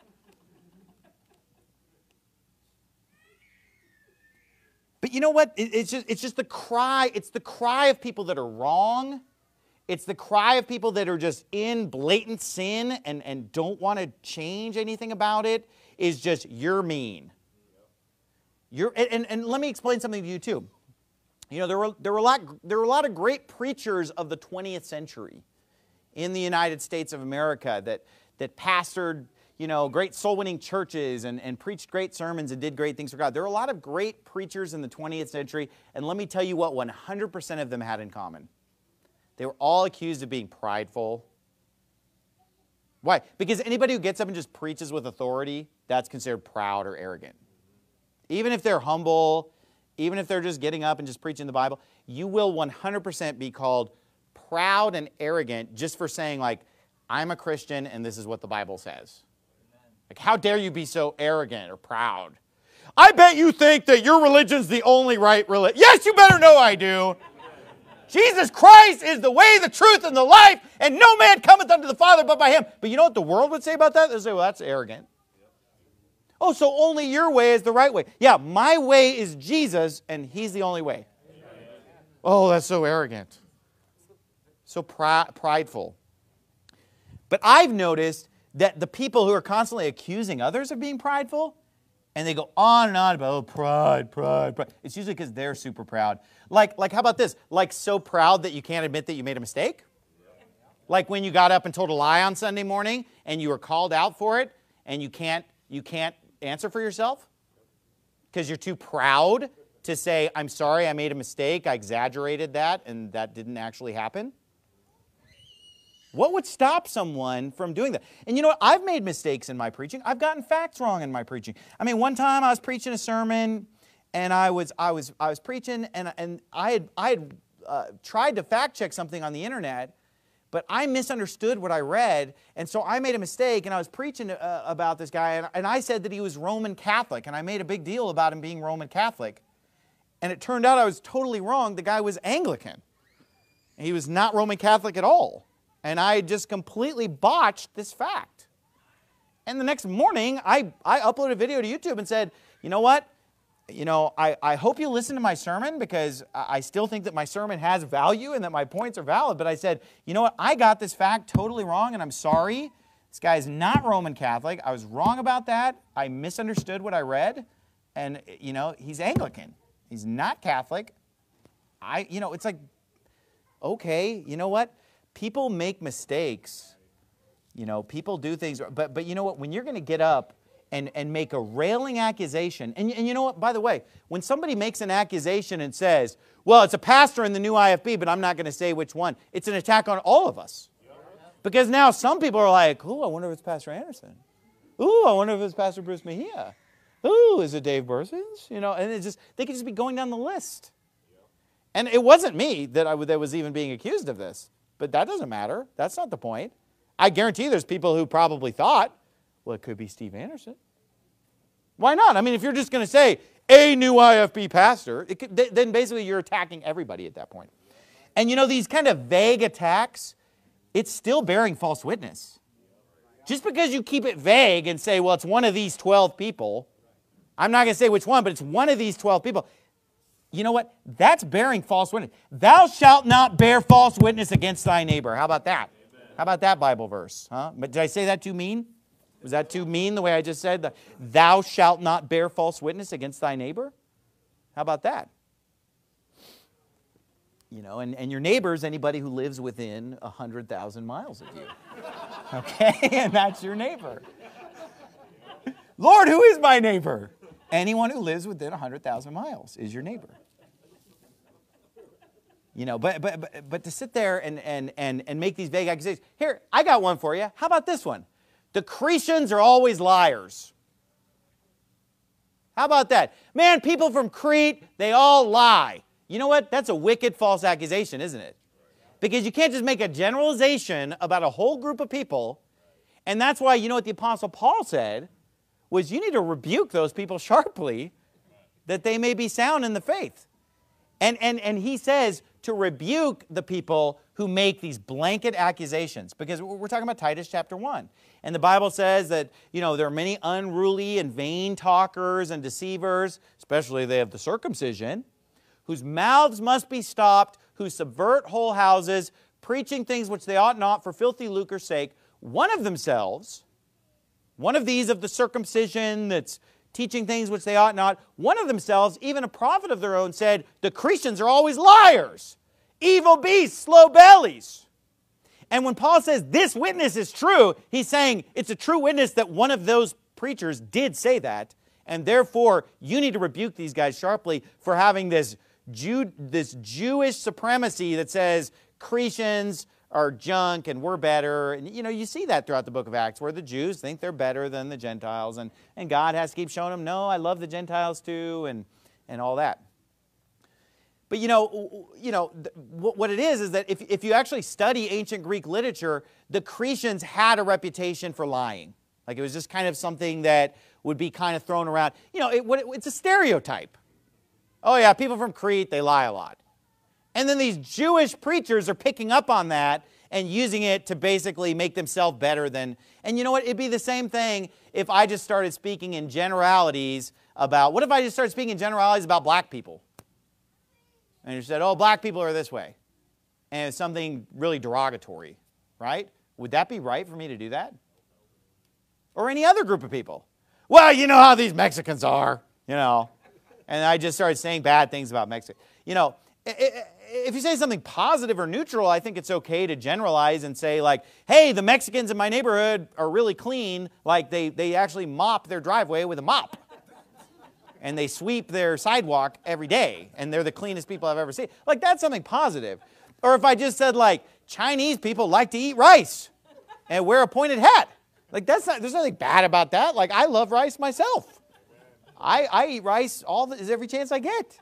But you know what? It's just, it's just the cry. It's the cry of people that are wrong. It's the cry of people that are just in blatant sin and, and don't want to change anything about it, is just, you're mean. You're, and, and let me explain something to you too. You know, there were, there were, a lot, there were a lot of great preachers of the twentieth century in the United States of America that, that pastored, you know, great soul-winning churches and, and preached great sermons and did great things for God. There were a lot of great preachers in the twentieth century, and let me tell you what one hundred percent of them had in common. They were all accused of being prideful. Why? Because anybody who gets up and just preaches with authority, that's considered proud or arrogant. Even if they're humble, even if they're just getting up and just preaching the Bible, you will one hundred percent be called proud and arrogant just for saying, like, I'm a Christian and this is what the Bible says. Like, how dare you be so arrogant or proud? I bet you think that your religion's the only right religion. Yes, you better know I do. Jesus Christ is the way, the truth, and the life, and no man cometh unto the Father but by him. But you know what the world would say about that? They'd say, well, that's arrogant. Oh, so only your way is the right way. Yeah, my way is Jesus, and he's the only way. Amen. Oh, that's so arrogant. So pri- prideful. But I've noticed that the people who are constantly accusing others of being prideful, and they go on and on about, oh, pride, pride, pride. It's usually because they're super proud. Like, like, how about this? Like, so proud that you can't admit that you made a mistake? Like when you got up and told a lie on Sunday morning, and you were called out for it, and you can't, you can't answer for yourself? Because you're too proud to say, I'm sorry, I made a mistake, I exaggerated that, and that didn't actually happen? What would stop someone from doing that? And you know what? I've made mistakes in my preaching. I've gotten facts wrong in my preaching. I mean, one time I was preaching a sermon, and I was I was I was preaching, and and I had I had uh, tried to fact check something on the internet, but I misunderstood what I read, and so I made a mistake. And I was preaching uh, about this guy, and, and I said that he was Roman Catholic, and I made a big deal about him being Roman Catholic, and it turned out I was totally wrong. The guy was Anglican. He was not Roman Catholic at all. And I just completely botched this fact. And the next morning, I, I uploaded a video to YouTube and said, you know what? You know, I, I hope you listen to my sermon, because I still think that my sermon has value and that my points are valid. But I said, you know what? I got this fact totally wrong, and I'm sorry. This guy is not Roman Catholic. I was wrong about that. I misunderstood what I read. And, you know, he's Anglican. He's not Catholic. I, you know, it's like, okay, you know what? People make mistakes. You know, people do things, but but you know what? When you're going to get up and, and make a railing accusation, and, and you know what, by the way, when somebody makes an accusation and says, well, it's a pastor in the new I F B, but I'm not going to say which one, it's an attack on all of us. Because now some people are like, ooh, I wonder if it's Pastor Anderson. Ooh, I wonder if it's Pastor Bruce Mejia. Ooh, is it Dave Bursons? You know, and it's just, they could just be going down the list. And it wasn't me that I that was even being accused of this. But that doesn't matter. That's not the point. I guarantee there's people who probably thought, well, it could be Steve Anderson. Why not? I mean, if you're just going to say, a new I F B pastor, it could, then basically you're attacking everybody at that point. And you know, these kind of vague attacks, it's still bearing false witness. Just because you keep it vague and say, well, it's one of these twelve people, I'm not going to say which one, but it's one of these twelve people. You know what? That's bearing false witness. Thou shalt not bear false witness against thy neighbor. How about that? Amen. How about that Bible verse? Huh? But did I say that too mean? Was that too mean the way I just said? Thou shalt not bear false witness against thy neighbor? How about that? You know, and, and your neighbor is anybody who lives within one hundred thousand miles of you. Okay? And that's your neighbor. Lord, who is my neighbor? Anyone who lives within one hundred thousand miles is your neighbor. You know, but but but, but to sit there and, and, and, and make these vague accusations. Here, I got one for you. How about this one? The Cretians are always liars. How about that? Man, people from Crete, they all lie. You know what? That's a wicked false accusation, isn't it? Because you can't just make a generalization about a whole group of people. And that's why, you know what the Apostle Paul said? Was you need to rebuke those people sharply that they may be sound in the faith. And, and, and he says to rebuke the people who make these blanket accusations. Because we're talking about Titus chapter one. And the Bible says that, you know, there are many unruly and vain talkers and deceivers, especially they of the circumcision, whose mouths must be stopped, who subvert whole houses, preaching things which they ought not for filthy lucre's sake, one of themselves, one of these of the circumcision that's teaching things which they ought not, one of themselves, even a prophet of their own, said, the Cretans are always liars, evil beasts, slow bellies. And when Paul says this witness is true, he's saying it's a true witness that one of those preachers did say that, and therefore you need to rebuke these guys sharply for having this Jew, this Jewish supremacy that says Cretans are junk and we're better. And you know, you see that throughout the book of Acts where the Jews think they're better than the Gentiles, and, and God has to keep showing them, no, I love the Gentiles too, and, and all that. But you know, you know what it is is that if, if you actually study ancient Greek literature, the Cretans had a reputation for lying. Like it was just kind of something that would be kind of thrown around. You know, it, it's a stereotype. Oh yeah, people from Crete, they lie a lot. And then these Jewish preachers are picking up on that and using it to basically make themselves better than... And you know what? It'd be the same thing if I just started speaking in generalities about... What if I just started speaking in generalities about black people? and you said, oh, black people are this way, and it's something really derogatory, right? Would that be right for me to do that? Or any other group of people? Well, you know how these Mexicans are, you know. And I just started saying bad things about Mexico. You know, if you say something positive or neutral, I think it's okay to generalize and say like, hey, the Mexicans in my neighborhood are really clean. Like they, they actually mop their driveway with a mop. And they sweep their sidewalk every day. And they're the cleanest people I've ever seen. Like that's something positive. Or if I just said like, Chinese people like to eat rice and wear a pointed hat. Like that's not, there's nothing bad about that. Like I love rice myself. I, I eat rice all the, every chance I get.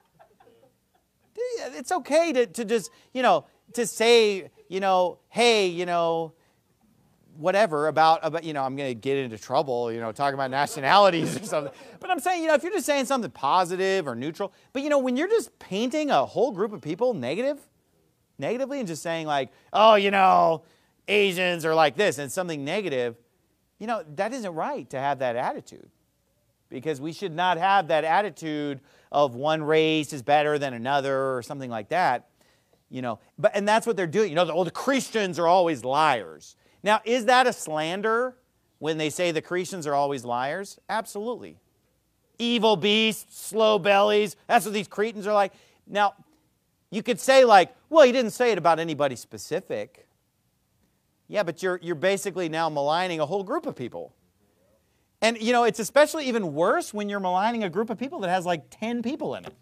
It's okay to, to just, you know, to say, you know, hey, you know, whatever about, about you know, I'm going to get into trouble, you know, talking about nationalities or something. But I'm saying, you know, if you're just saying something positive or neutral, but, you know, when you're just painting a whole group of people negative, negatively and just saying like, oh, you know, Asians are like this and something negative, you know, that isn't right to have that attitude. Because we should not have that attitude of one race is better than another or something like that. You know, but and that's what they're doing. You know, the, oh, the Christians are always liars. Now, is that a slander when they say the Christians are always liars? Absolutely. Evil beasts, slow bellies, that's what these Cretans are like. Now, you could say like, well, he didn't say it about anybody specific. Yeah, but you're you're basically now maligning a whole group of people. And, you know, it's especially even worse when you're maligning a group of people that has like ten people in it.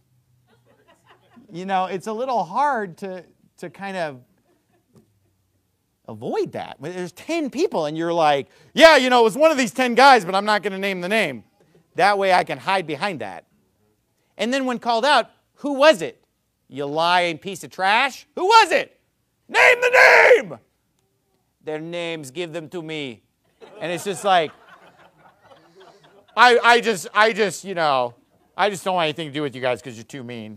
You know, it's a little hard to, to kind of avoid that. When there's ten people and you're like, yeah, you know, it was one of these ten guys, but I'm not going to name the name. That way I can hide behind that. And then when called out, who was it? You lying piece of trash? Who was it? Name the name! Their names, give them to me. And it's just like, I, I just, I just, you know, I just don't want anything to do with you guys because you're too mean.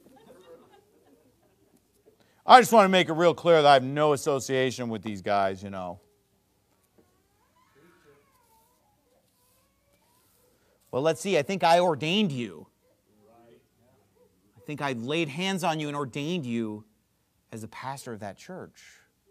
I just want to make it real clear that I have no association with these guys, you know. Well, let's see. I think I ordained you. I think I laid hands on you and ordained you as a pastor of that church.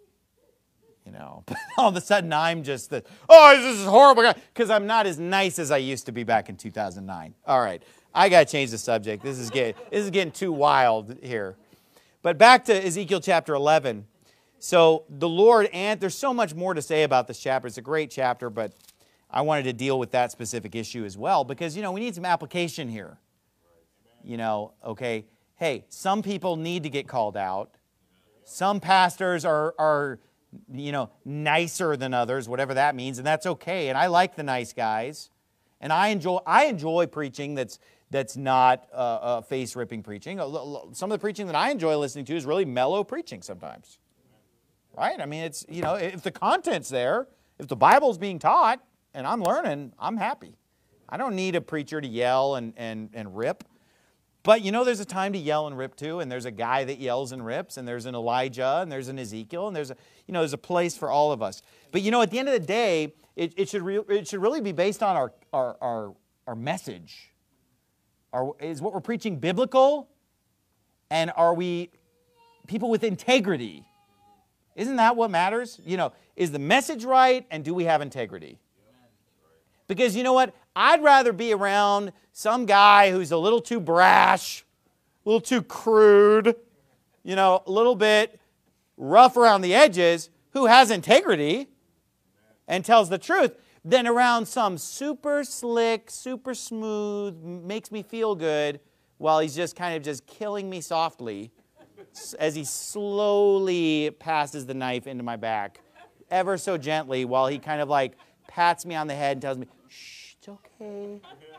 You know, but all of a sudden I'm just the, oh, this is horrible guy, because I'm not as nice as I used to be back in two thousand nine. All right, I got to change the subject. This is getting, this is getting too wild here. But back to Ezekiel chapter eleven. So the Lord, and there's so much more to say about this chapter. It's a great chapter, but I wanted to deal with that specific issue as well, because, you know, we need some application here. You know, okay, hey, some people need to get called out. Some pastors are are you know, nicer than others, whatever that means, and that's okay. And I like the nice guys, and I enjoy I enjoy preaching that's that's not uh, uh, face-ripping preaching. Some of the preaching that I enjoy listening to is really mellow preaching sometimes, right? I mean, it's, you know, if the content's there, if the Bible's being taught, and I'm learning, I'm happy. I don't need a preacher to yell and and and rip. But, you know, there's a time to yell and rip, too, and there's a guy that yells and rips, and there's an Elijah, and there's an Ezekiel, and there's a, you know, there's a place for all of us. But, you know, at the end of the day, it, it, should, re- it should really be based on our, our, our, our message. Are, is what we're preaching biblical? And are we people with integrity? Isn't that what matters? You know, is the message right, and do we have integrity? Because you know what? I'd rather be around some guy who's a little too brash, a little too crude, you know, a little bit rough around the edges, who has integrity and tells the truth, than around some super slick, super smooth, makes me feel good, while he's just kind of just killing me softly as he slowly passes the knife into my back, ever so gently, while he kind of like pats me on the head and tells me, shh, it's okay.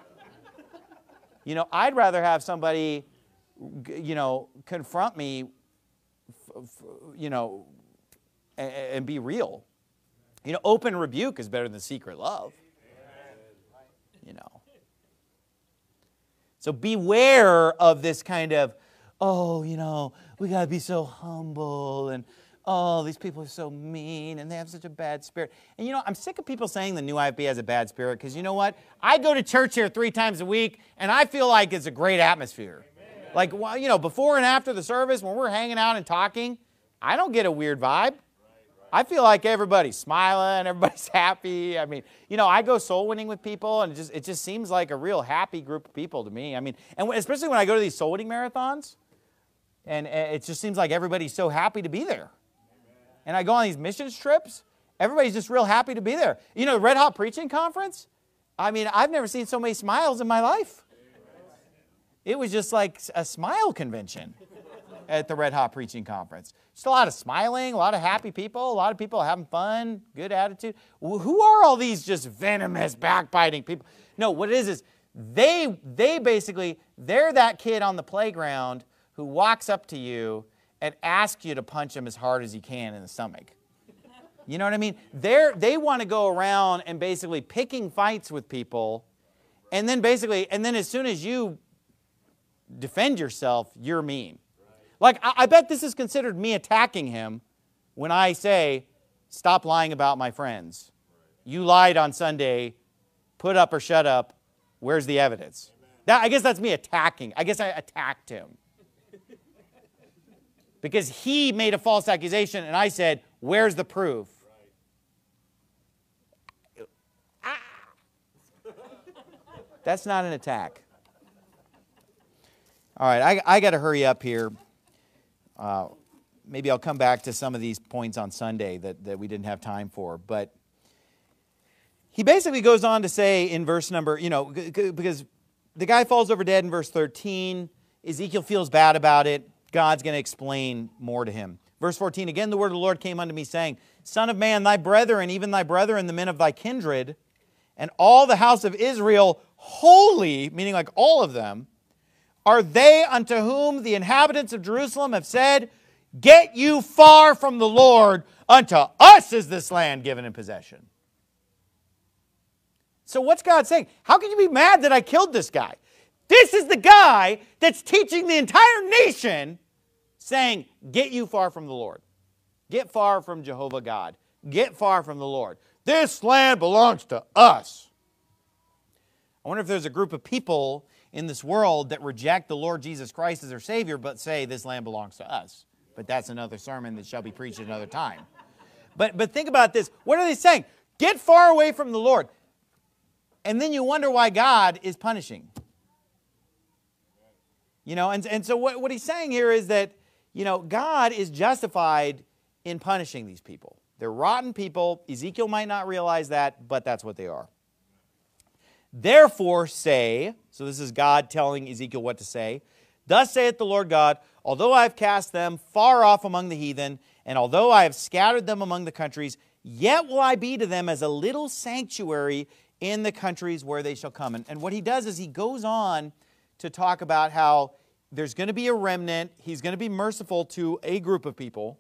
You know, I'd rather have somebody, you know, confront me, f- f- you know, and, and be real. You know, open rebuke is better than secret love. You know. So beware of this kind of, oh, you know, we got to be so humble, and oh, these people are so mean, and they have such a bad spirit. And you know, I'm sick of people saying the new I F B has a bad spirit, because you know what? I go to church here three times a week, and I feel like it's a great atmosphere. Amen. Like, well, you know, before and after the service, when we're hanging out and talking, I don't get a weird vibe. I feel like everybody's smiling, everybody's happy. I mean, you know, I go soul winning with people, and it just it just seems like a real happy group of people to me. I mean, and especially when I go to these soul winning marathons, and it just seems like everybody's so happy to be there. And I go on these missions trips, everybody's just real happy to be there. You know, the Red Hot Preaching Conference, I mean, I've never seen so many smiles in my life. It was just like a smile convention at the Red Hot Preaching Conference. Just a lot of smiling, a lot of happy people, a lot of people having fun, good attitude. Who are all these just venomous, backbiting people? No, what it is is they, they basically, they're that kid on the playground who walks up to you and asks you to punch him as hard as you can in the stomach. You know what I mean? They're, they want to go around and basically picking fights with people, and then basically, and then as soon as you defend yourself, you're mean. Like, I, I bet this is considered me attacking him when I say, stop lying about my friends. You lied on Sunday, put up or shut up, where's the evidence? That, I guess that's me attacking. I guess I attacked him. Because he made a false accusation and I said, where's the proof? Ah. That's not an attack. All right, I, I got to hurry up here. Uh, maybe I'll come back to some of these points on Sunday that, that we didn't have time for. But he basically goes on to say in verse number, you know, because the guy falls over dead in verse thirteen. Ezekiel feels bad about it. God's going to explain more to him. Verse fourteen, again the word of the Lord came unto me, saying, Son of man, thy brethren, even thy brethren, the men of thy kindred, and all the house of Israel, holy, meaning like all of them, are they unto whom the inhabitants of Jerusalem have said, get you far from the Lord, unto us is this land given in possession. So what's God saying? How can you be mad that I killed this guy? This is the guy that's teaching the entire nation, saying, get you far from the Lord. Get far from Jehovah God. Get far from the Lord. This land belongs to us. I wonder if there's a group of people in this world that reject the Lord Jesus Christ as their Savior, but say this land belongs to us. But that's another sermon that shall be preached at another time. But, but think about this. What are they saying? Get far away from the Lord. And then you wonder why God is punishing. You know, and, and so what, what he's saying here is that, you know, God is justified in punishing these people. They're rotten people. Ezekiel might not realize that, but that's what they are. Therefore say, so this is God telling Ezekiel what to say, thus saith the Lord God, although I have cast them far off among the heathen, and although I have scattered them among the countries, yet will I be to them as a little sanctuary in the countries where they shall come. And, and what he does is he goes on to talk about how there's going to be a remnant. He's going to be merciful to a group of people.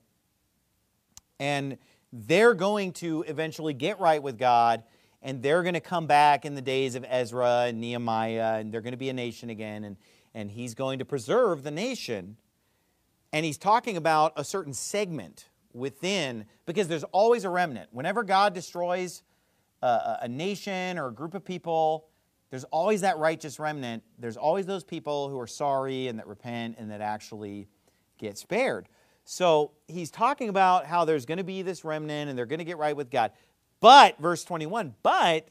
And they're going to eventually get right with God. And they're going to come back in the days of Ezra and Nehemiah. And they're going to be a nation again. And, and he's going to preserve the nation. And he's talking about a certain segment within. Because there's always a remnant. Whenever God destroys a, a nation or a group of people, there's always that righteous remnant. There's always those people who are sorry and that repent and that actually get spared. So he's talking about how there's going to be this remnant and they're going to get right with God. But, verse twenty-one, but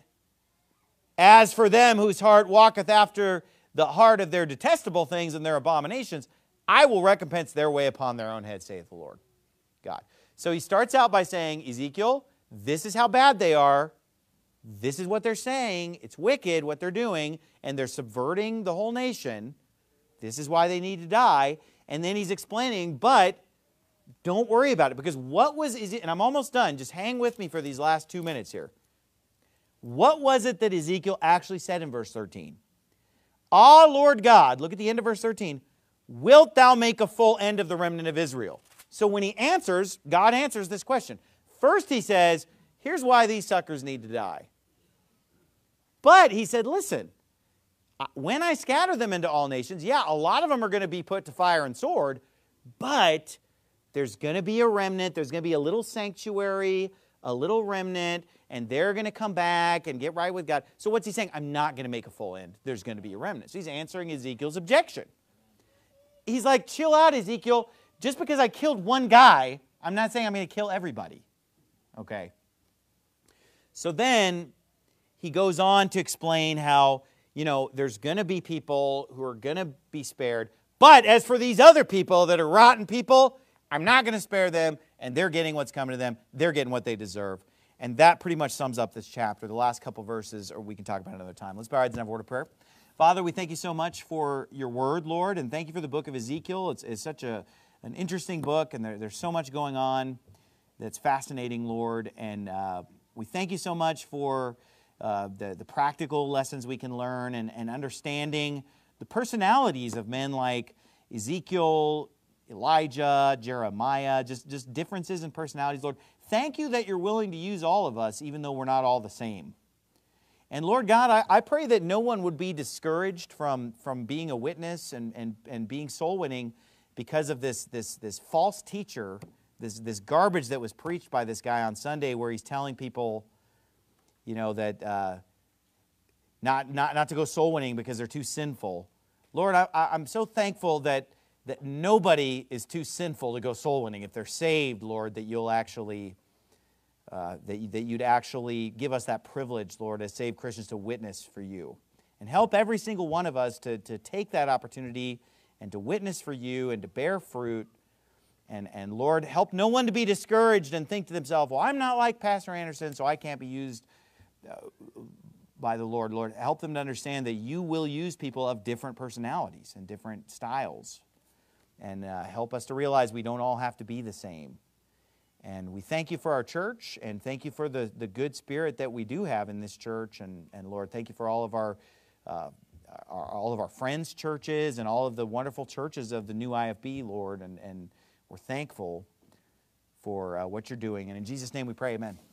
as for them whose heart walketh after the heart of their detestable things and their abominations, I will recompense their way upon their own head, saith the Lord God. So he starts out by saying, Ezekiel, this is how bad they are. This is what they're saying. It's wicked what they're doing, and they're subverting the whole nation. This is why they need to die. And then he's explaining, but don't worry about it, because what was, and I'm almost done, just hang with me for these last two minutes here. What was it that Ezekiel actually said in verse thirteen? Ah, Lord God, look at the end of verse thirteen, wilt thou make a full end of the remnant of Israel? So when he answers, God answers this question. First he says, here's why these suckers need to die. But he said, listen, when I scatter them into all nations, yeah, a lot of them are going to be put to fire and sword, but there's going to be a remnant. There's going to be a little sanctuary, a little remnant, and they're going to come back and get right with God. So what's he saying? I'm not going to make a full end. There's going to be a remnant. So he's answering Ezekiel's objection. he's like, chill out, Ezekiel. Just because I killed one guy, I'm not saying I'm going to kill everybody. Okay. So then he goes on to explain how, you know, there's going to be people who are going to be spared. But as for these other people that are rotten people, I'm not going to spare them, and they're getting what's coming to them. They're getting what they deserve. And that pretty much sums up this chapter. The last couple verses, or we can talk about it another time. Let's bow our heads and have a word of prayer. Father, we thank you so much for your word, Lord, and thank you for the book of Ezekiel. It's, it's such a, an interesting book, and there, there's so much going on that's fascinating, Lord. And uh, we thank you so much for uh, the, the practical lessons we can learn and, and understanding the personalities of men like Ezekiel, Elijah, Jeremiah, just, just differences in personalities, Lord. Thank you that you're willing to use all of us, even though we're not all the same. And Lord God, I, I pray that no one would be discouraged from, from being a witness and, and, and being soul winning because of this, this, this false teacher, this, this garbage that was preached by this guy on Sunday where he's telling people, you know, that uh, not, not, not to go soul winning because they're too sinful. Lord, I, I'm so thankful that, that nobody is too sinful to go soul winning. If they're saved, Lord, that you'll actually... Uh, that, you, that you'd actually give us that privilege, Lord, as saved Christians to witness for you. And help every single one of us to, to take that opportunity and to witness for you and to bear fruit. And, and Lord, help no one to be discouraged and think to themselves, well, I'm not like Pastor Anderson, so I can't be used uh, by the Lord. Lord, help them to understand that you will use people of different personalities and different styles. And uh, help us to realize we don't all have to be the same. And we thank you for our church, and thank you for the, the good spirit that we do have in this church. And, and Lord, thank you for all of our, uh, our all of our friends' churches and all of the wonderful churches of the new I F B, Lord. And, and we're thankful for uh, what you're doing. And in Jesus' name we pray, amen.